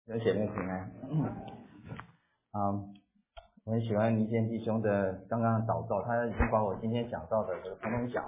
有姐妹平安。我很喜欢倪健弟兄的刚刚的祷告，他已经把我今天讲到的统统讲完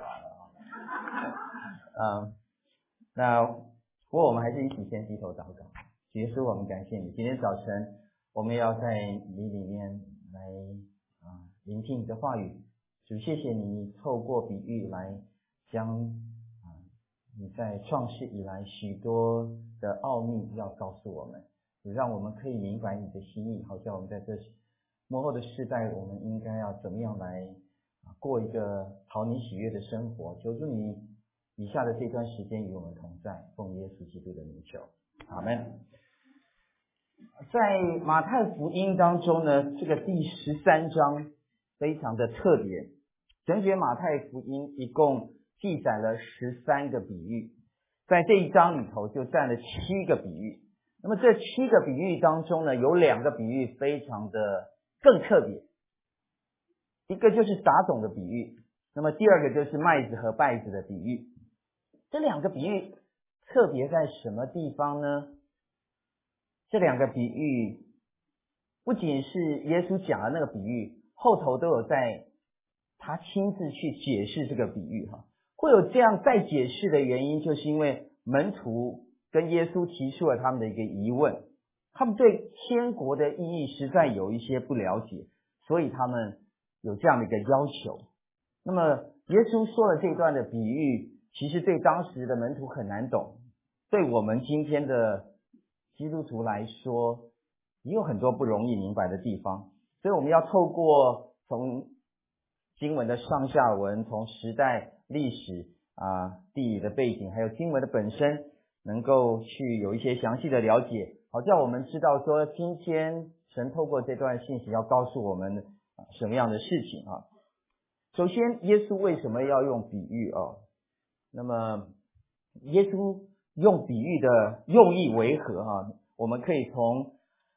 了。那不过我们还是一起先低头祷告。主耶稣，我们感谢你，今天早晨我们要在你里面来聆听你的话语。主，谢谢你透过比喻来将你在创世以来许多的奥秘要告诉我们，让我们可以明白你的心意，好像我们在这末后的世代，我们应该要怎么样来过一个讨你喜悦的生活。求主你以下的这段时间与我们同在，奉耶稣基督的名求，阿们。在马太福音当中呢，这个第13章非常的特别。整卷马太福音一共记载了13个比喻，在这一章里头就占了7个比喻。那么这7个比喻当中呢，有2个比喻非常的更特别，一个就是撒种的比喻，那么第二个就是麦子和稗子的比喻。这2个比喻特别在什么地方呢？这2个比喻不仅是耶稣讲的那个比喻，后头都有在他亲自去解释这个比喻会有这样再解释的原因，就是因为门徒跟耶稣提出了他们的一个疑问，他们对天国的意义实在有一些不了解，所以他们有这样的一个要求。那么耶稣说了这段的比喻，其实对当时的门徒很难懂，对我们今天的基督徒来说也有很多不容易明白的地方，所以我们要透过从经文的上下文，从时代历史地理的背景，还有经文的本身，能够去有一些详细的了解，好叫我们知道说今天神透过这段信息要告诉我们什么样的事情首先耶稣为什么要用比喻那么耶稣用比喻的用意为何我们可以从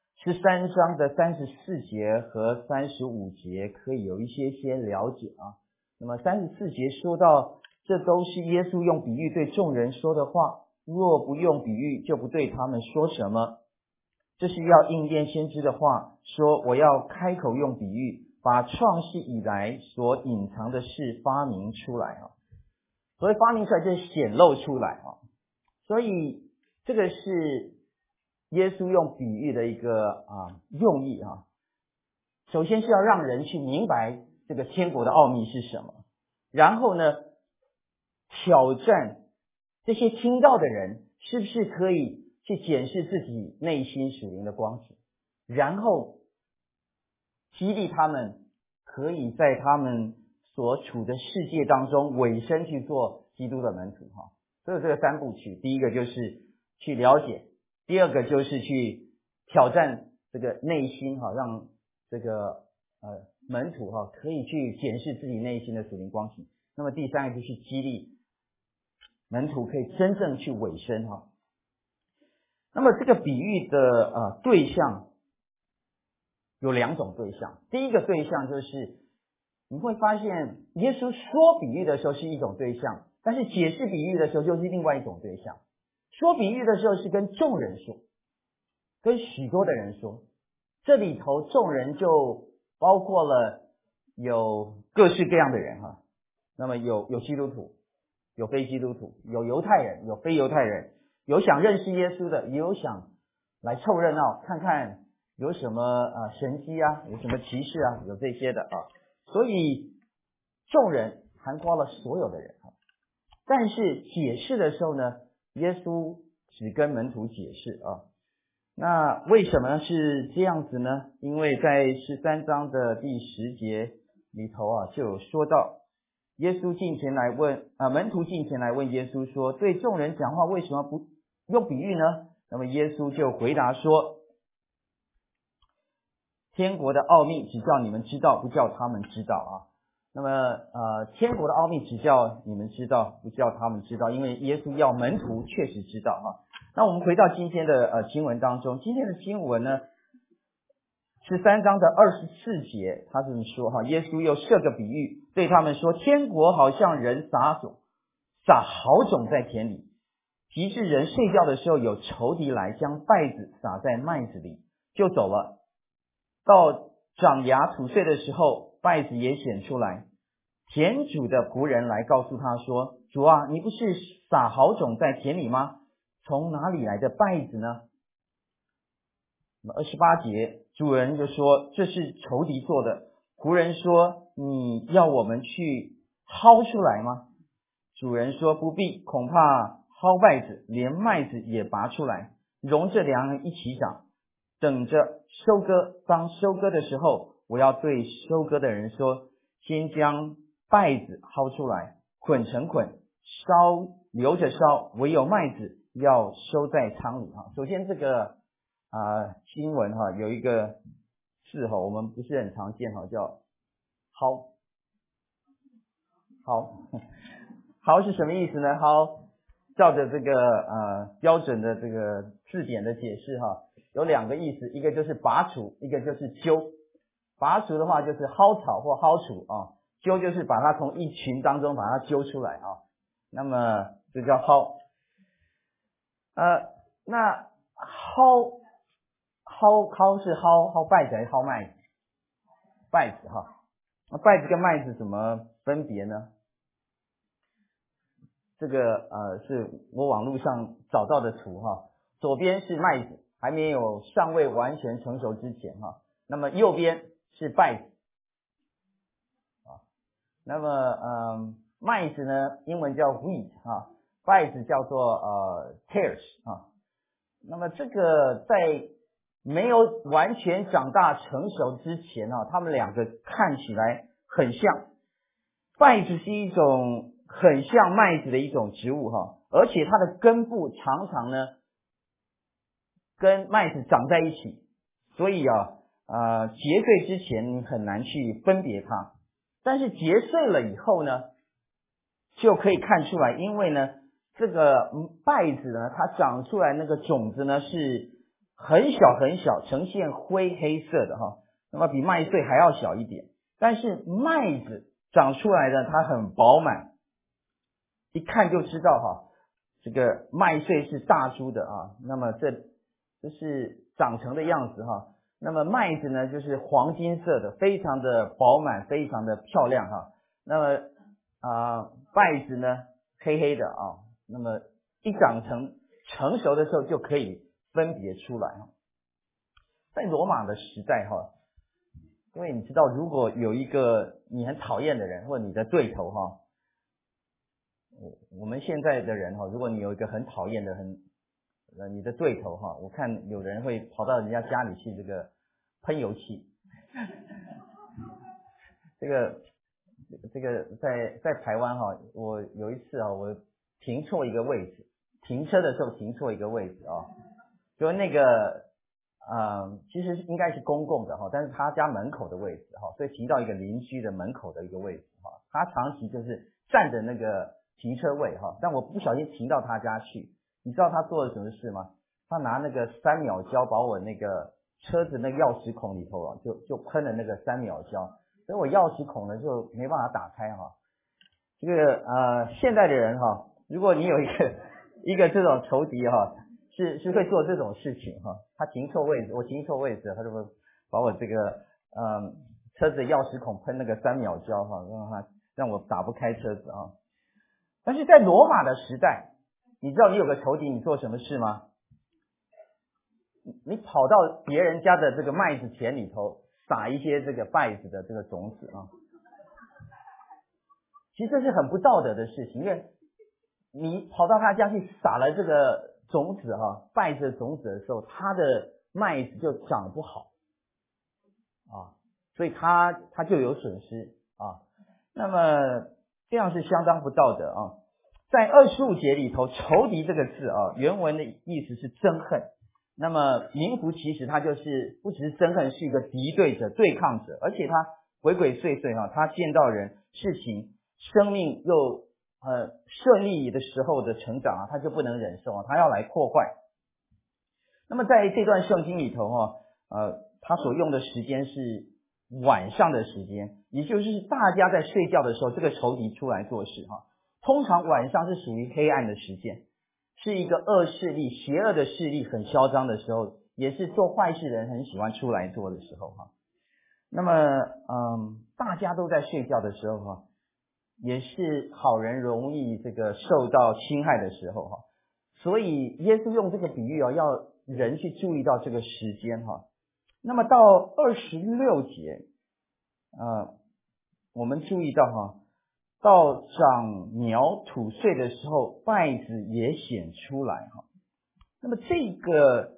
13章的34节和35节可以有一些了解那么34节说到，这都是耶稣用比喻对众人说的话，若不用比喻，就不对他们说什么。这是要应验先知的话，说我要开口用比喻，把创世以来所隐藏的事发明出来所以发明出来就是显露出来所以这个是耶稣用比喻的一个用意首先是要让人去明白这个天国的奥秘是什么，然后呢挑战这些听到的人是不是可以去检视自己内心属灵的光景，然后激励他们可以在他们所处的世界当中委身去做基督的门徒所以这个3部曲，第一个就是去了解，第二个就是去挑战这个内心让这个门徒可以去检视自己内心的属灵光景，那么第3个就是激励门徒可以真正去委身那么这个比喻的对象有2种对象。第一个对象就是你会发现耶稣说比喻的时候是一种对象，但是解释比喻的时候就是另外一种对象。说比喻的时候是跟众人说，跟许多的人说，这里头众人就包括了有各式各样的人那么有基督徒，有非基督徒，有犹太人，有非犹太人，有想认识耶稣的，也有想来凑热闹看看有什么神迹有什么奇事有这些的所以众人涵括了所有的人但是解释的时候呢，耶稣只跟门徒解释那为什么是这样子呢？因为在13章的第10节里头就有说到，耶稣近前来问门徒近前来问耶稣说，对众人讲话为什么不用比喻呢？那么耶稣就回答说，天国的奥秘只叫你们知道，不叫他们知道那么天国的奥秘只叫你们知道，不叫他们知道，因为耶稣要门徒确实知道那我们回到今天的经文当中，今天的经文呢13章的24节，他这么说耶稣又设个比喻，对他们说，天国好像人撒好种在田里， 及至人睡觉的时候，有仇敌来将稗子撒在麦子里，就走了。到长芽吐穗的时候，稗子也显出来。田主的仆人来告诉他说：主啊，你不是撒好种在田里吗？从哪里来的稗子呢？28节，主人就说：这是仇敌做的。仆人说：你要我们去薅出来吗？主人说：不必，恐怕薅稗子，连麦子也拔出来，容这两样一起长，等着收割。当收割的时候，我要对收割的人说：先将稗子薅出来，捆成捆，留着烧，唯有麦子要收在仓里。首先这个新闻有一个字我们不是很常见叫薅。薅是什么意思呢？薅照着这个标准的这个字典的解释有两个意思，一个就是拔除，一个就是揪。拔除的话就是薅草或薅除揪就是把它从一群当中把它揪出来那么这叫薅。那薅是薅稗子还是薅麦子？稗子那稗子跟麦子怎么分别呢？这个是我网络上找到的图左边是麦子，还没有尚未完全成熟之前那么右边是稗子那么麦子呢，英文叫 wheat 稗子叫做tares 那么这个在没有完全长大成熟之前它们两个看起来很像。稗子是一种很像麦子的一种植物而且它的根部常常呢跟麦子长在一起，所以结穗之前你很难去分别它。但是结穗了以后呢，就可以看出来，因为呢这个稗子呢它长出来那个种子呢是很小很小，呈现灰黑色的那么比麦穗还要小一点。但是麦子长出来的它很饱满，一看就知道这个麦穗是大株的那么这是长成的样子那么麦子呢就是黄金色的，非常的饱满，非常的漂亮那么稗子呢黑黑的那么一长成熟的时候就可以分别出来在罗马的时代因为你知道，如果有一个你很讨厌的人或你的对头我们现在的人如果你有一个很讨厌的你的对头我看有人会跑到人家家里去这个喷油漆这个在台湾我有一次我停错一个位置，停车的时候停错一个位置就那个其实应该是公共的但是他家门口的位置所以停到一个邻居的门口的一个位置他长期就是占着那个停车位但我不小心停到他家去。你知道他做了什么事吗？他拿那个3秒胶把我那个车子那个钥匙孔里头就喷了那个3秒胶，所以我钥匙孔呢就没办法打开这个现代的人如果你有一个这种仇敌是会做这种事情他停错位置，我停错位置，他就会把我这个车子的钥匙孔喷那个3秒胶让我打不开车子但是在罗马的时代，你知道你有个仇敌你做什么事吗？你跑到别人家的这个麦子田里头撒一些这个稗子的这个种子其实这是很不道德的事情，因为你跑到他家去撒了这个种子稗子的种子的时候，他的麦子就长不好所以他就有损失那么这样是相当不道德在25节里头，仇敌这个字原文的意思是憎恨。那么名符其实它就是不只是憎恨，是一个敌对者、对抗者，而且他鬼鬼祟祟他见到人、事情、生命又顺利的时候的成长他就不能忍受他要来破坏。那么在这段圣经里头他所用的时间是晚上的时间，也就是大家在睡觉的时候，这个仇敌出来做事通常晚上是属于黑暗的时间， 是一个恶势力、邪恶的势力很嚣张的时候，也是做坏事的人很喜欢出来做的时候哈。那么大家都在睡觉的时候哈，也是好人容易这个受到侵害的时候哈。所以耶稣用这个比喻要人去注意到这个时间哈。那么到26节我们注意到哈，到长苗吐穗的时候，稗子也显出来哈。那么这个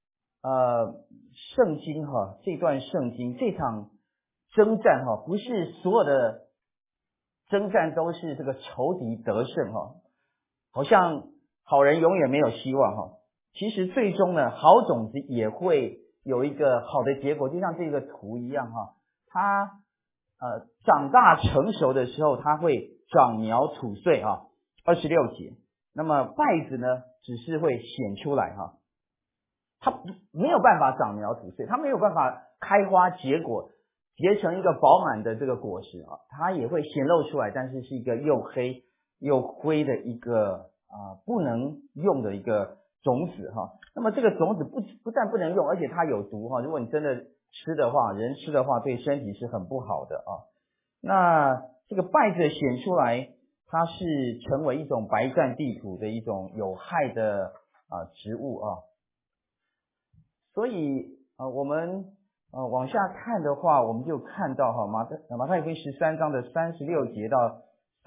圣经哈，这段圣经这场征战哈，不是所有的征战都是这个仇敌得胜哈，好像好人永远没有希望哈。其实最终呢，好种子也会有一个好的结果，就像这个图一样哈，它长大成熟的时候，它会长苗吐穗哈。26节，那么稗子呢，只是会显出来哈，它没有办法长苗吐穗，它没有办法开花结果，结成一个饱满的这个果实啊，它也会显露出来，但是是一个又黑又灰的一个不能用的一个种子哈。那么这个种子不但不能用，而且它有毒哈。如果你真的吃的话，人吃的话，对身体是很不好的啊。那这个稗子显出来，它是成为一种白占地土的一种有害的植物啊。所以我们往下看的话，我们就看到哈马太福音13章的36节到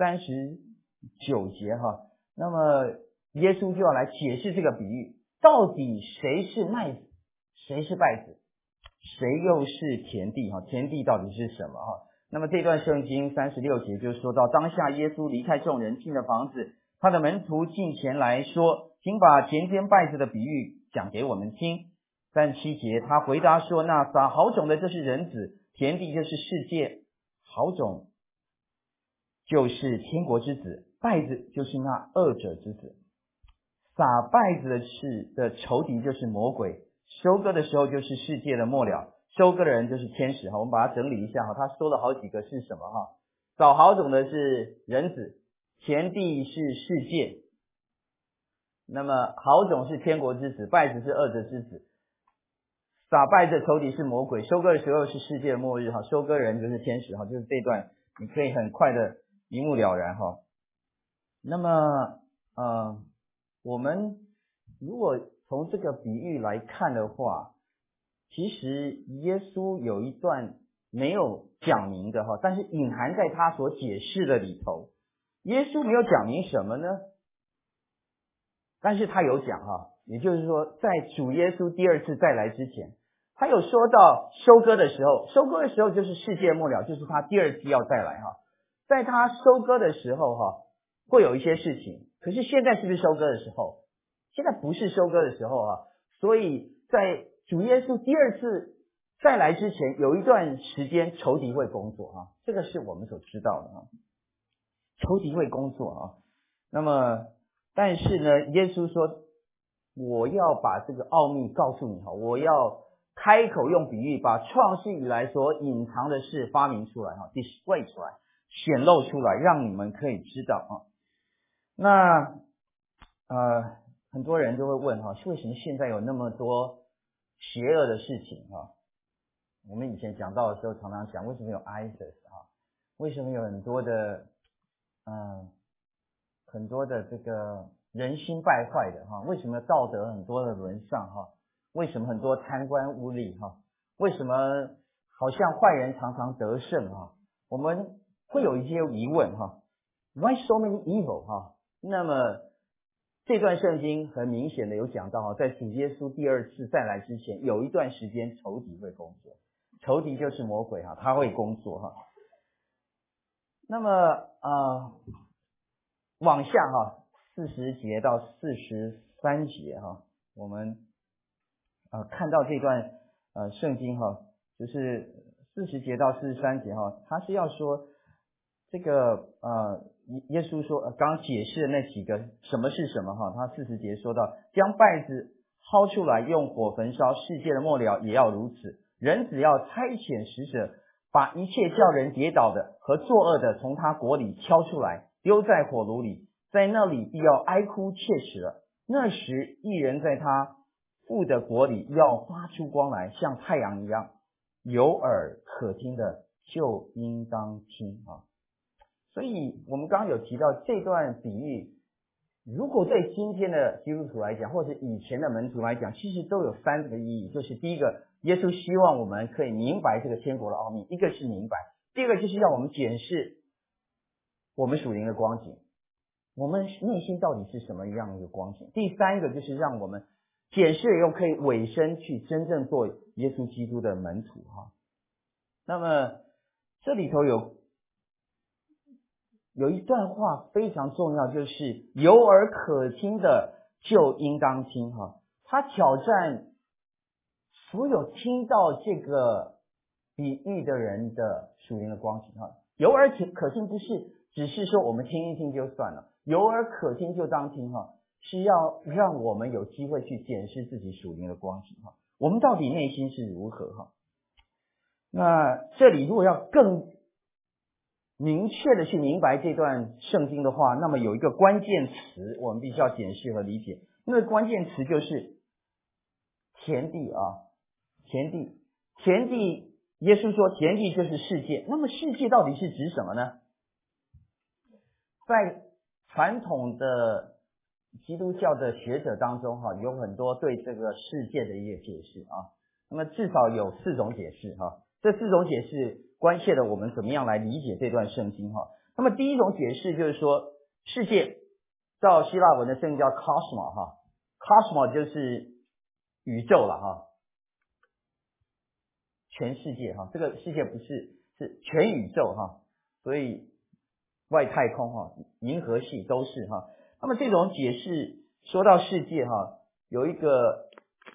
39节哈。那么耶稣就要来解释这个比喻，到底谁是麦子，谁是稗子，谁又是田地哈？田地到底是什么哈？那么这段圣经36节就说到，当下耶稣离开众人，进了房子，他的门徒近前来说，请把田间稗子的比喻讲给我们听。37节他回答说，那撒好种的就是人子，田地就是世界，好种就是天国之子，稗子就是那恶者之子。撒稗子的仇敌就是魔鬼，收割的时候就是世界的末了，收割的人就是天使哈。我们把它整理一下哈，他说了好几个是什么哈？撒好种的是人子，田地是世界，那么好种是天国之子，稗子是恶者之子。撒稗子的仇敌是魔鬼，收割的时候是世界的末日哈，收割人就是天使哈，就是这段你可以很快的一目了然哈。那么我们如果从这个比喻来看的话，其实耶稣有一段没有讲明的哈，但是隐含在他所解释的里头。耶稣没有讲明什么呢？但是他有讲哈，也就是说在主耶稣第二次再来之前，他有说到收割的时候，收割的时候就是世界末了，就是他第二次要再来哈。在他收割的时候哈，会有一些事情，可是现在是不是收割的时候？现在不是收割的时候啊，所以在主耶稣第二次再来之前，有一段时间仇敌会工作啊，这个是我们所知道的啊，仇敌会工作啊。那么但是呢，耶稣说我要把这个奥秘告诉你哈，我要开口用比喻把创世以来所隐藏的事发明出来哈 ，display 出来，显露出来，让你们可以知道啊。那很多人就会问哈，为什么现在有那么多邪恶的事情啊？我们以前讲到的时候常常讲，为什么有 ISIS 啊？为什么有很多的这个人心败坏的哈？为什么道德很多的沦丧哈？为什么很多贪官污吏哈？为什么好像坏人常常得胜哈？我们会有一些疑问哈 ，Why so many evil 哈？那么这段圣经很明显的有讲到在主耶稣第二次再来之前，有一段时间仇敌会工作，仇敌就是魔鬼哈，他会工作哈。那么往下哈，40节到43节哈，我们看到这段圣经哈，就是40节到43节哈，他是要说这个耶稣说刚解释的那几个什么是什么哈，他40节说到，将稗子薅出来用火焚烧，世界的末了也要如此。人只要差遣使者，把一切叫人跌倒的和作恶的从他国里挑出来，丢在火炉里，在那里必要哀哭切齿了。 那时义人在他父的国里要发出光来，像太阳一样，有耳可听的就应当听啊。所以我们刚刚有提到这段比喻，如果对今天的基督徒来讲，或者以前的门徒来讲，其实都有3个意义。就是第一个，耶稣希望我们可以明白这个天国的奥秘，一个是明白，第二个就是让我们检视我们属灵的光景，我们内心到底是什么样的一个光景。第三个就是让我们检视又可以委身去真正做耶稣基督的门徒哈。那么这里头有一段话非常重要，就是有耳可听的就应当听哈。他挑战所有听到这个比喻的人的属灵的光景哈。有耳可听不是只是说我们听一听就算了，有耳可听就当听哈，是要让我们有机会去检视自己属灵的光景哈。我们到底内心是如何哈？那这里如果要更明确的去明白这段圣经的话，那么有一个关键词我们必须要检视和理解，那个关键词就是田地啊，田地，耶稣说田地就是世界。那么世界到底是指什么呢？在传统的基督教的学者当中有很多对这个世界的一个解释啊。那么至少有4种解释这4种解释关切了我们怎么样来理解这段圣经那么第一种解释就是说，世界照希腊文的圣经叫 cosmos就是宇宙了全世界这个世界不是全宇宙所以外太空银河系都是那么这种解释说到世界有一个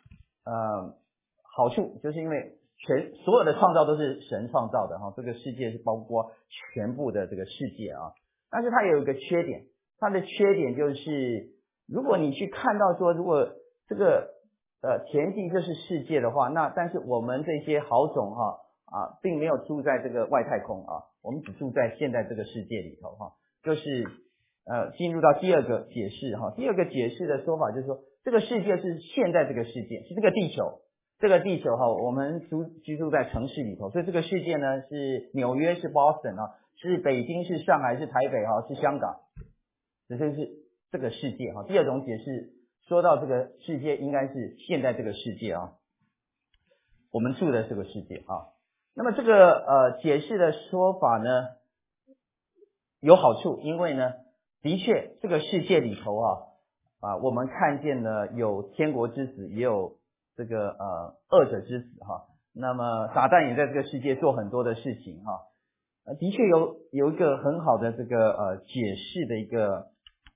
好处，就是因为所有的创造都是神创造的这个世界是包括全部的这个世界但是它也有一个缺点，它的缺点就是如果你去看到说，如果这个田地就是世界的话，那但是我们这些好种并没有住在这个外太空我们只住在现在这个世界里头就是进入到第二个解释第二个解释的说法就是说，这个世界是现在这个世界，是这个地球我们居住在城市里头，所以这个世界呢是纽约，是 Boston 是北京，是上海，是台北是香港，这就是这个世界第二种解释说到这个世界应该是现在这个世界我们住的这个世界那么这个解释的说法呢有好处，因为呢的确这个世界里头我们看见了有天国之子，也有这个恶者之子那么撒旦也在这个世界做很多的事情的确有一个很好的这个解释的一个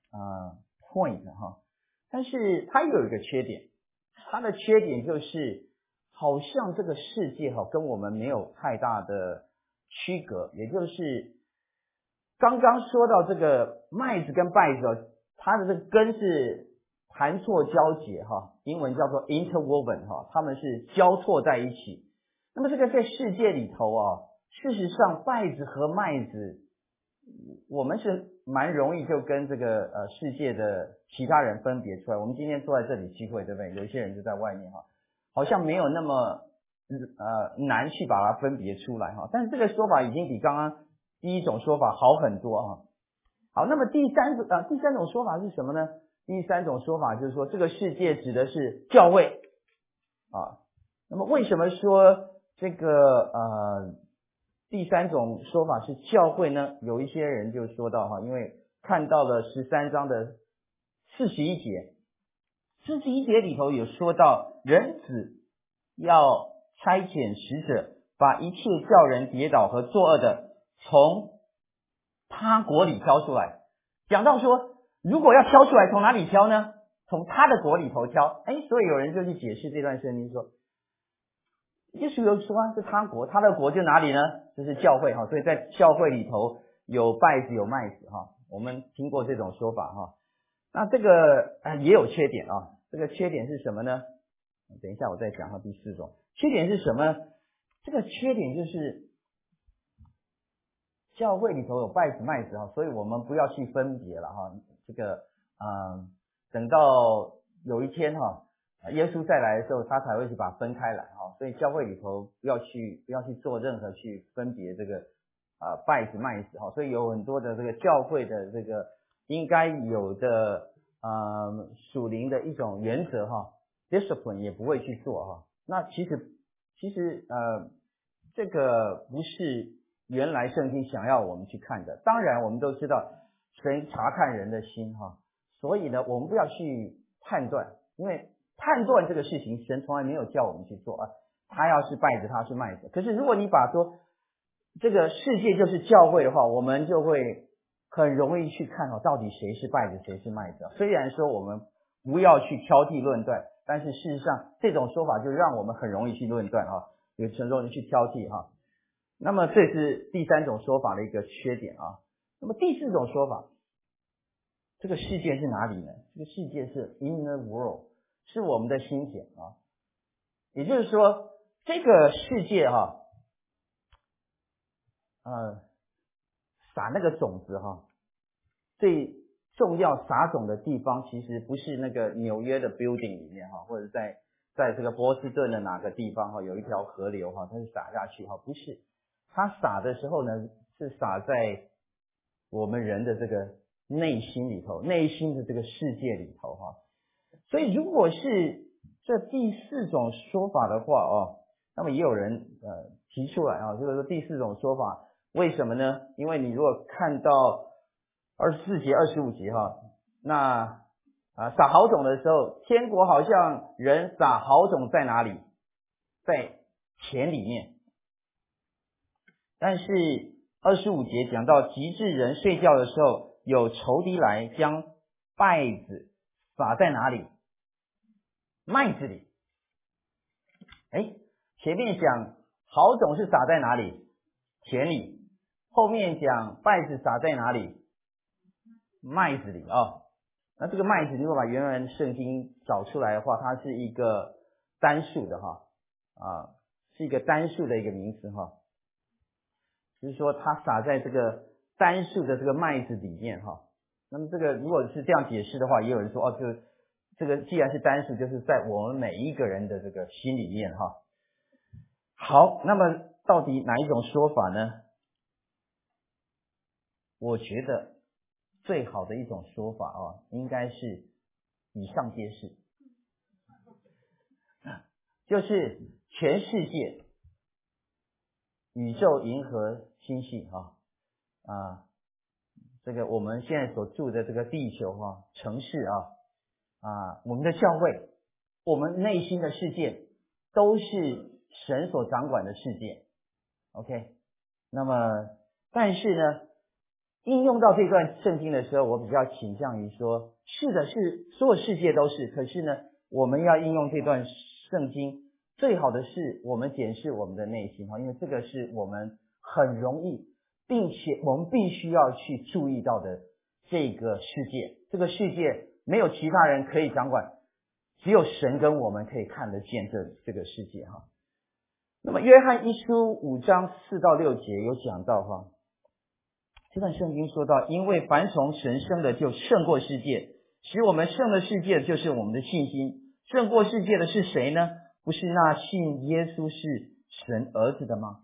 point 但是它又有一个缺点，它的缺点就是好像这个世界跟我们没有太大的区隔，也就是刚刚说到这个麦子跟稗子它的这个根是盘错交结英文叫做 interwoven 它们是交错在一起。那么这个在世界里头事实上稗子和麦子我们是蛮容易就跟这个世界的其他人分别出来。我们今天坐在这里聚会，对不对？有一些人就在外面好像没有那么难去把它分别出来但是这个说法已经比刚刚第一种说法好很多好，那么第三种说法是什么呢？第三种说法就是说，这个世界指的是教会那么为什么说这个第三种说法是教会呢？有一些人就说到因为看到了13章的41节里头有说到，人子要差遣使者，把一切叫人跌倒和作恶的从他国里挑出来。讲到说，如果要挑出来，从哪里挑呢？从他的国里头挑。所以有人就去解释这段圣经说，耶稣有说是他国，他的国就哪里呢？就是教会所以在教会里头有稗子有麦子我们听过这种说法那这个也有缺点这个缺点是什么呢？等一下我再讲第4种缺点是什么？这个缺点就是教会里头有稗子麦子所以我们不要去分别了这个等到有一天耶稣再来的时候，他才会去把它分开来所以教会里头不要去做任何去分别这个稗子麦子所以有很多的这个教会的这个应该有的属灵的一种原则discipline 也不会去做那其实这个不是原来圣经想要我们去看的。当然我们都知道神查看人的心所以呢我们不要去判断，因为判断这个事情神从来没有叫我们去做他要是稗子他是麦子。可是如果你把说这个世界就是教会的话，我们就会很容易去看到底谁是稗子谁是麦子虽然说我们不要去挑剔论断，但是事实上这种说法就让我们很容易去论断有很容易去挑剔那么这是第三种说法的一个缺点那么第四种说法，这个世界是哪里呢？这个世界是 inner world， 是我们的心田也就是说这个世界撒那个种子最重要撒种的地方其实不是那个纽约的 building 里面或者在这个波士顿的哪个地方有一条河流它是撒下去不是，它撒的时候呢是撒在我们人的这个内心里头，内心的这个世界里头所以如果是这第四种说法的话那么也有人提出来就是说第四种说法为什么呢？因为你如果看到24节25节那撒好种的时候，天国好像人撒好种在哪里？在田里面。但是25节讲到及至人睡觉的时候，有仇敌来将稗子撒在哪里？麦子里。前面讲好种是撒在哪里？田里。后面讲稗子撒在哪里？麦子里那这个麦子如果把原文圣经找出来的话，它是一个单数的是一个单数的一个名词就是说它撒在这个单数的这个麦子里面那么这个如果是这样解释的话，也有人说这个既然是单数，就是在我们每一个人的这个心里面好，那么到底哪一种说法呢？我觉得最好的一种说法应该是以上皆是，就是全世界宇宙银河星系这个我们现在所住的这个地球城市我们的教会，我们内心的世界都是神所掌管的世界 OK。 那么但是呢应用到这段圣经的时候，我比较倾向于说是的，是所有世界都是，可是呢我们要应用这段圣经，最好的是我们检视我们的内心因为这个是我们很容易并且我们必须要去注意到的这个世界。这个世界没有其他人可以掌管，只有神跟我们可以看得见这个世界那么约翰一书5章4到6节有讲到这段圣经说到，因为凡从神生的就胜过世界，使我们胜了世界就是我们的信心。胜过世界的是谁呢？不是那信耶稣是神儿子的吗？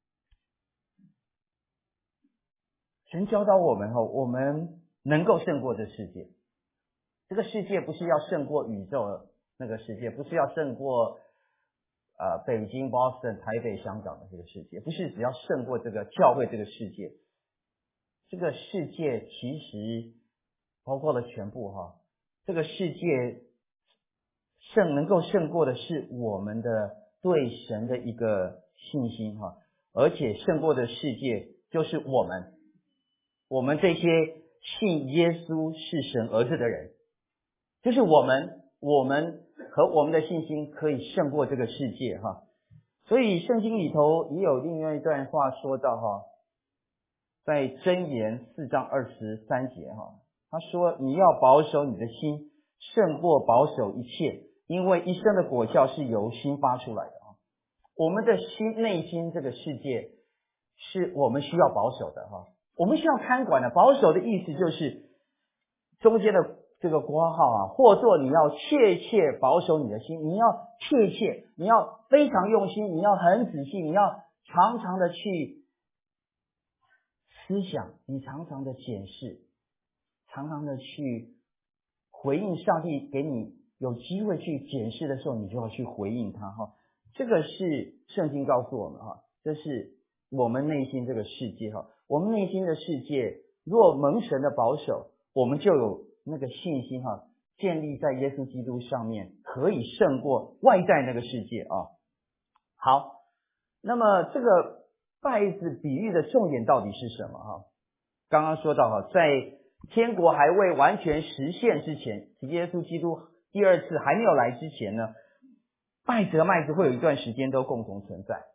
神教导我们我们能够胜过这世界。这个世界不是要胜过宇宙那个世界，不是要胜过北京、Boston、台北、香港的这个世界，不是只要胜过这个教会这个世界。这个世界其实包括了全部这个世界能够胜过的是我们的对神的一个信心而且胜过的世界就是我们这些信耶稣是神儿子的人，就是我们和我们的信心可以胜过这个世界所以圣经里头也有另外一段话说到在箴言4章23节他说你要保守你的心胜过保守一切，因为一生的果效是由心发出来的我们的心内心这个世界是我们需要保守的我们需要看管的。保守的意思就是中间的这个括号啊，或作你要切切保守你的心，你要切切，你要非常用心，你要很仔细，你要常常的去思想，你常常的检视，常常的去回应上帝给你有机会去检视的时候，你就要去回应他哈。这个是圣经告诉我们哈，这是我们内心这个世界哈，我们内心的世界若蒙神的保守，我们就有那个信心哈，建立在耶稣基督上面，可以胜过外在那个世界啊。好，那么这个稗子比喻的重点到底是什么哈？刚刚说到哈，在天国还未完全实现之前，耶稣基督第二次还没有来之前呢，稗子和麦子会有一段时间都共同存在。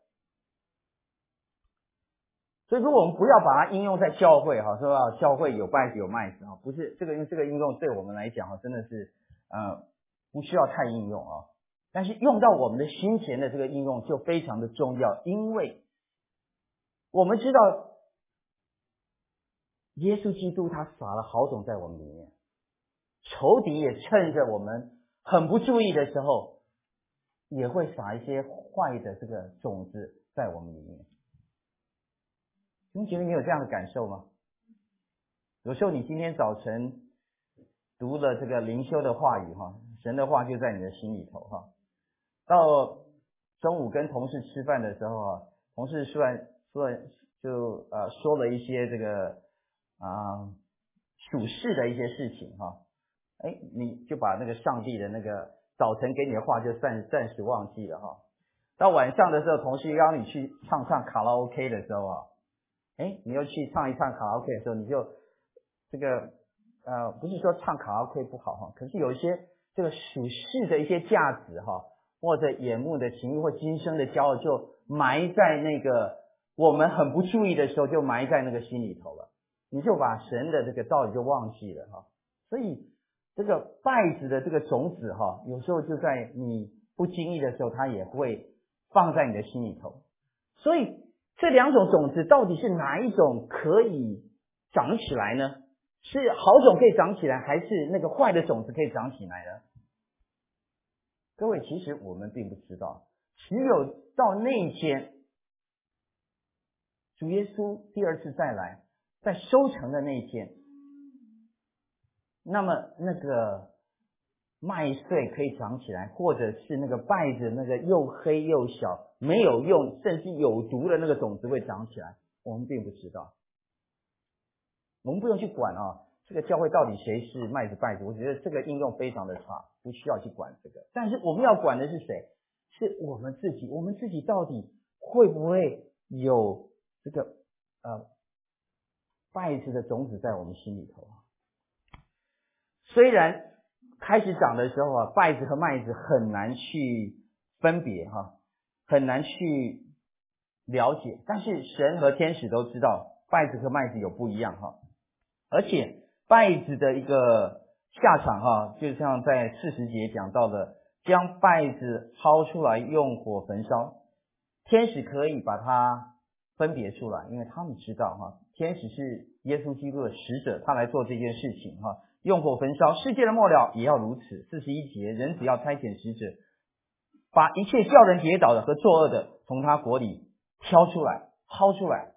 所以如果我们不要把它应用在教会哈，说教会有稗子有麦子哈，不是这个，因为这个应用对我们来讲哈，真的是不需要太应用啊。但是用到我们的心前的这个应用就非常的重要，因为我们知道耶稣基督他撒了好种在我们里面，仇敌也趁着我们很不注意的时候，也会撒一些坏的这个种子在我们里面。你觉得你有这样的感受吗？有时候你今天早晨读了这个灵修的话语哈，神的话就在你的心里头哈。到中午跟同事吃饭的时候啊，同事说了一些这个属世的一些事情哈，你就把那个上帝的那个早晨给你的话就暂时忘记了哈。到晚上的时候，同事邀你去唱卡拉 OK 的时候啊，你又去唱一唱卡拉 OK 的时候，你就这个不是说唱卡拉 OK 不好哈，可是有一些这个属世的一些价值哈，或者眼目的情欲或今生的骄傲，就埋在那个我们很不注意的时候，就埋在那个心里头了，你就把神的这个道理就忘记了哈。所以这个稗子的这个种子哈，有时候就在你不经意的时候，它也会放在你的心里头。所以这两种种子到底是哪一种可以长起来呢？是好种可以长起来，还是那个坏的种子可以长起来呢？各位，其实我们并不知道，只有到那一天主耶稣第二次再来，在收成的那一天，那么那个麦穗可以长起来，或者是那个稗子那个又黑又小没有用甚至有毒的那个种子会长起来，我们并不知道。我们不用去管这个教会到底谁是麦子稗子，我觉得这个应用非常的差，不需要去管这个。但是我们要管的是谁？是我们自己，我们自己到底会不会有这个稗子的种子在我们心里头？虽然开始长的时候稗子和麦子很难去分别很难去了解，但是神和天使都知道稗子和麦子有不一样而且稗子的一个下场就像在40节讲到的，将稗子薅出来用火焚烧，天使可以把它分别出来，因为他们知道天使是耶稣基督的使者，他来做这件事情用火焚烧，世界的末了也要如此。41节，人子要差遣使者，把一切叫人跌倒的和作恶的从他国里挑出来薅出来。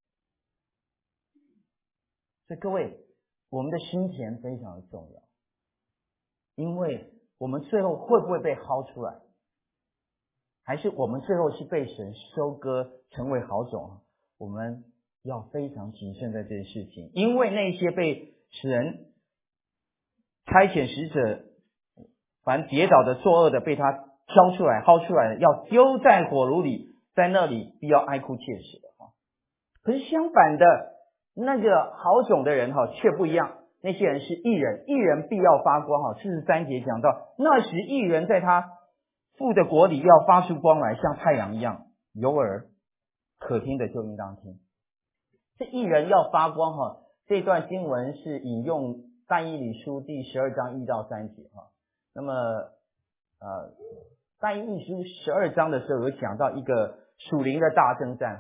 所以各位，我们的心田非常的重要，因为我们最后会不会被薅出来，还是我们最后是被神收割成为好种，我们要非常谨慎在这件事情。因为那些被神差遣使者凡跌倒的作恶的被他挑出来薅出来的，要丢在火炉里，在那里必要哀哭切齿的可是相反的，那个好种的人却不一样，那些人是义人，义人必要发光43节讲到，那时义人在他父的国里要发出光来，像太阳一样，有耳可听的就应当听。这义人要发光这段经文是引用但以理书第12章1到3节那么但以理书12章的时候有讲到一个属灵的大征战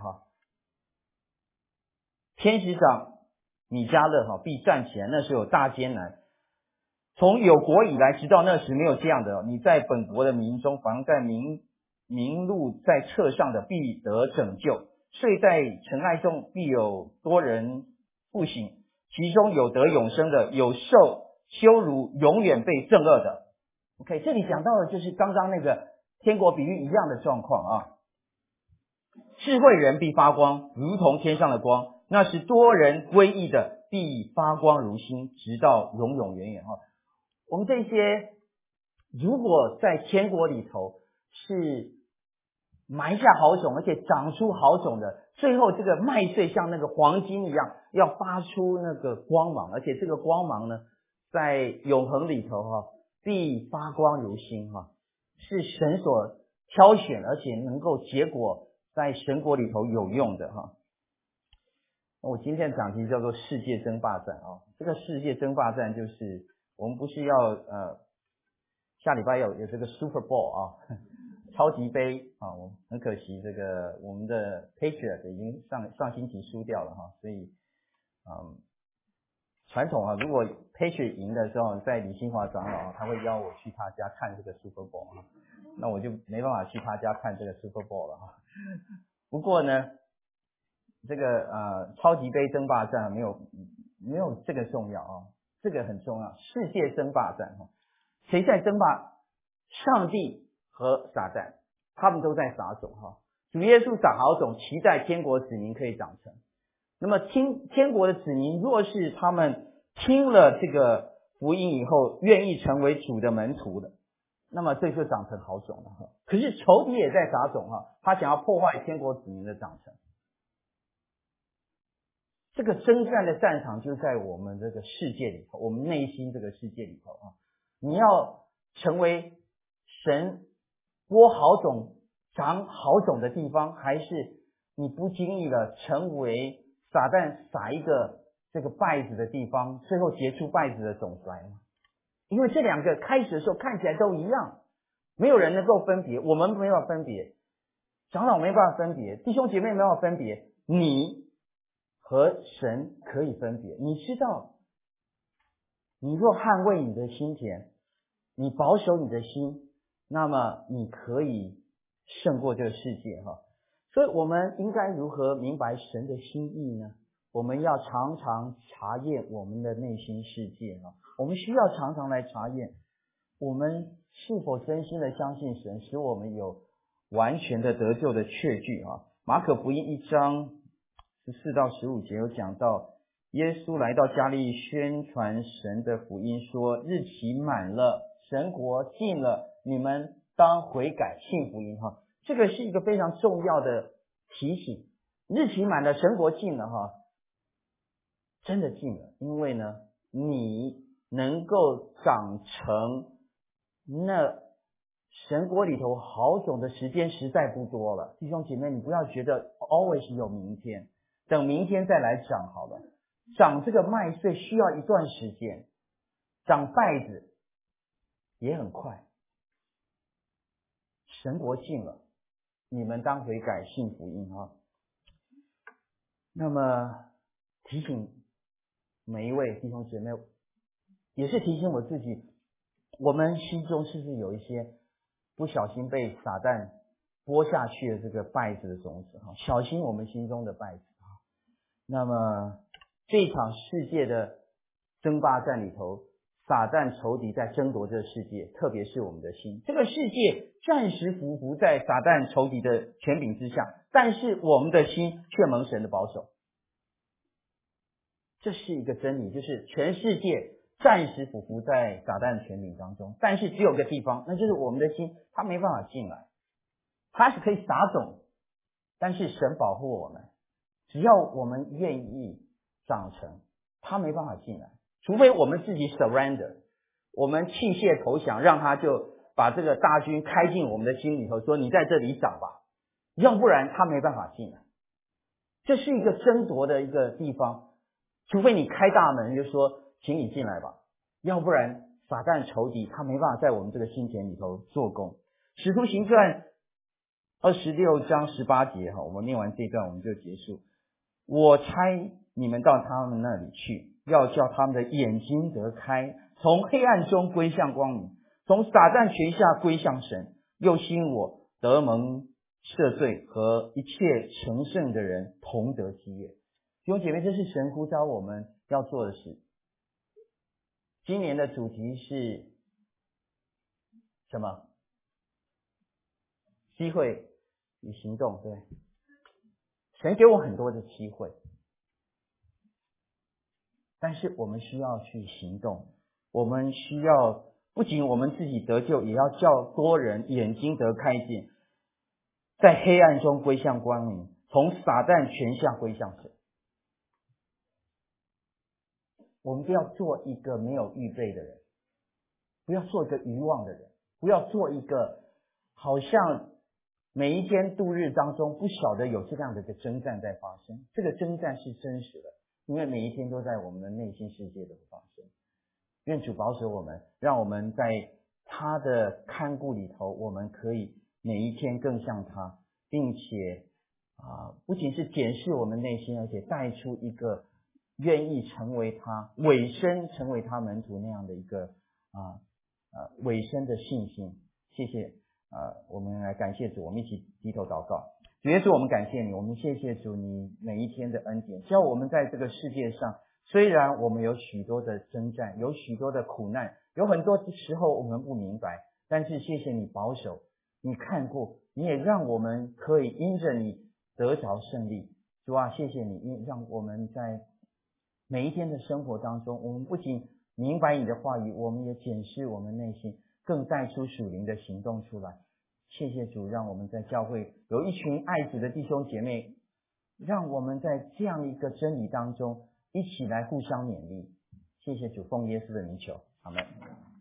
天使长米迦勒必站起来，那时候有大艰难， 从有国以来，直到那时没有这样的。你在本国的民中，凡在名录在册上的，必得拯救；睡在尘埃中，必有多人复醒。其中有得永生的，有受羞辱，永远被憎恶的。OK， 这里讲到的就是刚刚那个天国比喻一样的状况啊。智慧人必发光，如同天上的光；那是多人归义的，必发光如星，直到永永远远。我们这些如果在天国里头是埋下好种，而且长出好种的，最后这个麦穗像那个黄金一样，要发出那个光芒，而且这个光芒呢，在永恒里头必发光如星是神所挑选，而且能够结果在神国里头有用的我今天的讲题叫做世界争霸战这个世界争霸战就是我们不是要下礼拜有这个 Super Bowl 超级杯很可惜这个我们的 Patriot 已经上星期输掉了所以传统如果 Patriot 赢的时候，在李新华长老他会邀我去他家看这个 Super Bowl 那我就没办法去他家看这个 Super Bowl 了不过呢这个超级杯争霸战没有这个重要这个很重要，世界争霸战谁在争霸？上帝和撒旦，他们都在撒种主耶稣撒好种，期待天国子民可以长成。那么天国的子民，若是他们听了这个福音以后，愿意成为主的门徒的，那么这就长成好种了可是仇敌也在撒种他想要破坏天国子民的长成。这个征战的战场就在我们这个世界里头，我们内心这个世界里头你要成为神播好种长好种的地方，还是你不经意的成为撒旦撒一个这个稗子的地方，最后结出稗子的种子来吗？因为这两个开始的时候看起来都一样，没有人能够分别，我们没办法分别，长老没办法分别，弟兄姐妹没办法分别，你和神可以分别。你知道，你若捍卫你的心田，你保守你的心，那么你可以胜过这个世界所以我们应该如何明白神的心意呢？我们要常常查验我们的内心世界我们需要常常来查验我们是否真心的相信神，使我们有完全的得救的确据马可福音1章14到15节有讲到，耶稣来到加利利宣传神的福音，说日期满了，神国近了，你们当悔改信福音这个是一个非常重要的提醒。日期满了，神国近了真的近了，因为呢你能够长成那神国里头好种的时间实在不多了。弟兄姐妹，你不要觉得 always 有明天，等明天再来长好了。长这个麦穗需要一段时间，长稗子也很快。神国近了，你们当悔改信福音那么提醒每一位弟兄姐妹，也是提醒我自己，我们心中是不是有一些不小心被撒旦播下去的这个稗子的种子小心我们心中的稗子那么这场世界的争霸战里头，撒旦仇敌在争夺这个世界，特别是我们的心。这个世界暂时匍匐在撒旦仇敌的权柄之下，但是我们的心却蒙神的保守。这是一个真理，就是全世界暂时匍匐在撒旦的权柄当中，但是只有个地方，那就是我们的心，它没办法进来。它是可以撒种，但是神保护我们，只要我们愿意长成，它没办法进来，除非我们自己 surrender， 我们弃械投降，让它就把这个大军开进我们的心里头，说你在这里长吧，要不然它没办法进来。这是一个争夺的一个地方，除非你开大门就说请你进来吧，要不然撒旦仇敌他没办法在我们这个心田里头做工。使徒行传26章18节我们念完这段我们就结束。我差你们到他们那里去，要叫他们的眼睛得开， 从黑暗中归向光明，从撒旦权下归向神，又吸引我得蒙赦罪和一切成圣的人同得基业。弟兄姐妹，这是神呼召我们要做的事。今年的主题是什么？机会与行动。对，神给我很多的机会，但是我们需要去行动。我们需要不仅我们自己得救，也要叫多人眼睛得开见，在黑暗中归向光明，从撒旦权下归向神。我们不要做一个没有预备的人，不要做一个愚妄的人，不要做一个好像每一天度日当中不晓得有这样的一个征战在发生。这个征战是真实的，因为每一天都在我们的内心世界的发生。愿主保守我们，让我们在他的看顾里头，我们可以每一天更像他，并且不仅是检视我们内心，而且带出一个愿意成为他委身成为他门徒那样的一个委身的信心。谢谢我们来感谢主，我们一起低头祷告。主耶稣，我们感谢你，我们谢谢主你每一天的恩典，叫我们在这个世界上，虽然我们有许多的征战，有许多的苦难，有很多时候我们不明白，但是谢谢你保守，你看过，你也让我们可以因着你得着胜利。主啊，谢谢你让我们在每一天的生活当中，我们不仅明白你的话语，我们也检视我们内心，更带出属灵的行动出来。谢谢主，让我们在教会有一群爱主的弟兄姐妹，让我们在这样一个真理当中一起来互相勉励。谢谢主，奉耶稣的名求，阿们。